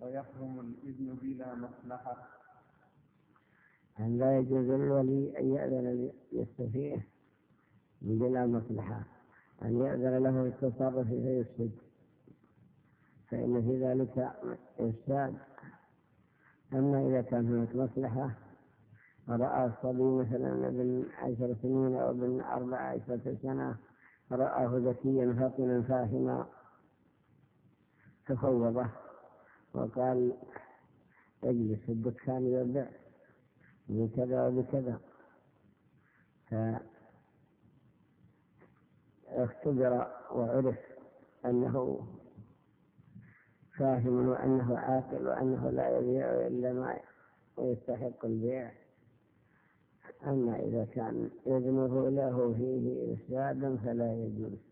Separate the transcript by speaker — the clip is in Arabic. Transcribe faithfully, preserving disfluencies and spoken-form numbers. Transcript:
Speaker 1: ويحرم الإذن بلا مصلحة.
Speaker 2: أن لا يجوز للولي أن يأذن يستفيه بلا مصلحة، أن يأذن له التصرف فيفسد، فإن في ذلك إفساد. أما إذا كان هناك مصلحة رأى الصبي مثلا ابن عشر سنين أو ابن أربع عشرة سنة رآه ذكيا فطنا فاهما تفوضه وقال اجلس في الدكان يبيع بكذا وبكذا، فاختبر وعرف أنه فاهم وأنه عاقل وأنه لا يبيع إلا ما يستحق البيع. أما إذا كان يذنه له فيه إفسادا فلا يجوز.